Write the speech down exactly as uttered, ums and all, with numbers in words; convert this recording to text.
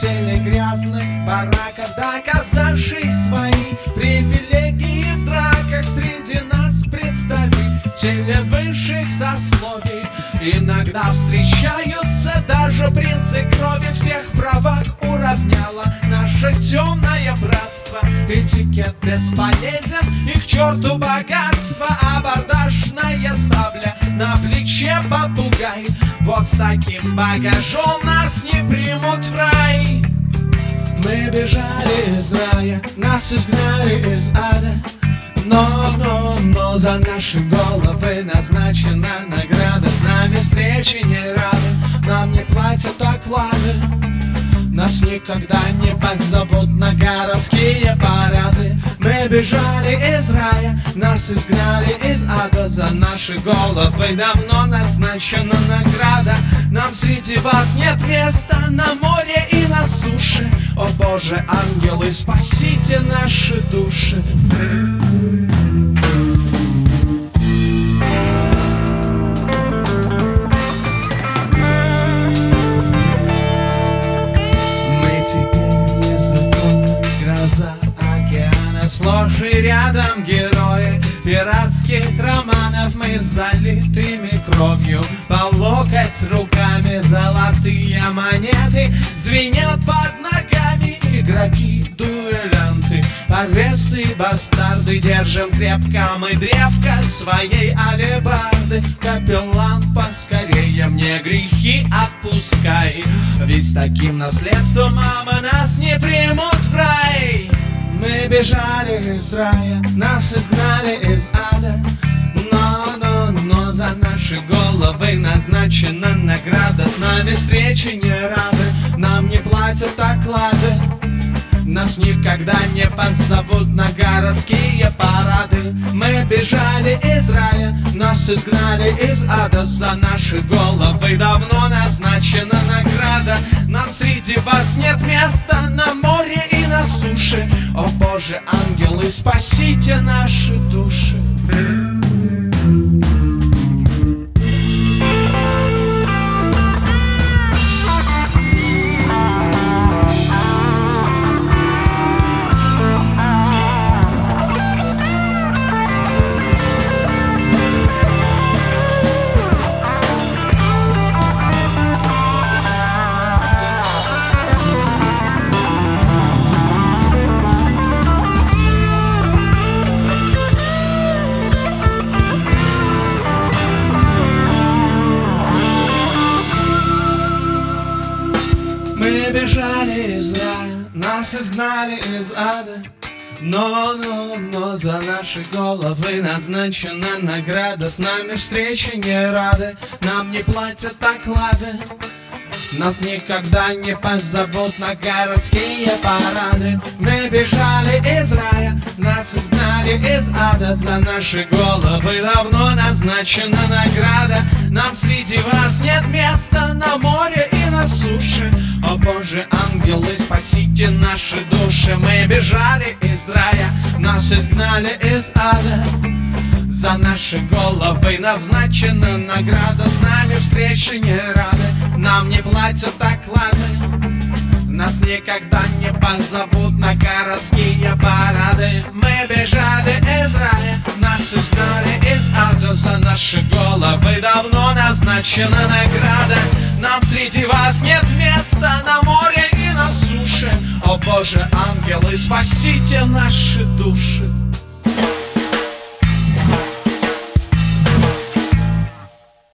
теле грязных бараков, доказавших свои привилегии в драках среди нас представители высших сословий. Иногда встречаются даже принцы крови, всех в правах уравняло наше темное братство. Этикет бесполезен, и к черту богатство, абордажная сабля на плече попугай. Вот с таким багажом нас не примут в рай. Мы бежали из рая, нас изгнали из ада, но, но, но за наши головы назначена награда. С нами встречи не рады, нам не платят оклады, нас никогда не позовут на городские парады. Мы бежали из рая, нас изгнали из ада, за наши головы давно назначена награда. Нам среди вас нет места на море и на суше. О Боже, ангелы, спасите наши души. Теперь вне закона, гроза океана, сплошь и рядом герои пиратских романов. Мы с залитыми кровью по локоть руками, золотые монеты звенят под ногами. Игроки, дуэлянты, повесы, бастарды, держим крепко мы древко своей алебарды. Капеллан, поскорее мне грехи отпускай, ведь с таким наследством, мама, нас не примут в рай. Мы бежали из рая, нас изгнали из ада, но, но, но за наши головы назначена награда. С нами встречи не рады, нам не платят оклады, нас никогда не позовут на городские парады. Мы бежали из рая, нас изгнали из ада, за наши головы давно назначена награда. Нам среди вас нет места на море и на суше. О Боже, ангелы, спасите наши души. Мы бежали из рая, нас изгнали из ада, но, но, но за наши головы назначена награда. С нами встречи не рады, нам не платят оклады, нас никогда не позовут на городские парады. Мы бежали из рая, нас изгнали из ада, за наши головы давно назначена награда. Нам среди вас нет места на море и на суше. О Боже, ангелы, спасите наши души. Мы бежали из рая, нас изгнали из ада, за наши головы назначена награда. С нами встречи не рады, нам не платят оклады, нас никогда не позовут на городские парады. Мы бежали из рая, нас изгнали из ада, за наши головы давно назначена награда. Нам среди вас нет места на море и на суше. О Боже, ангелы, спасите наши души.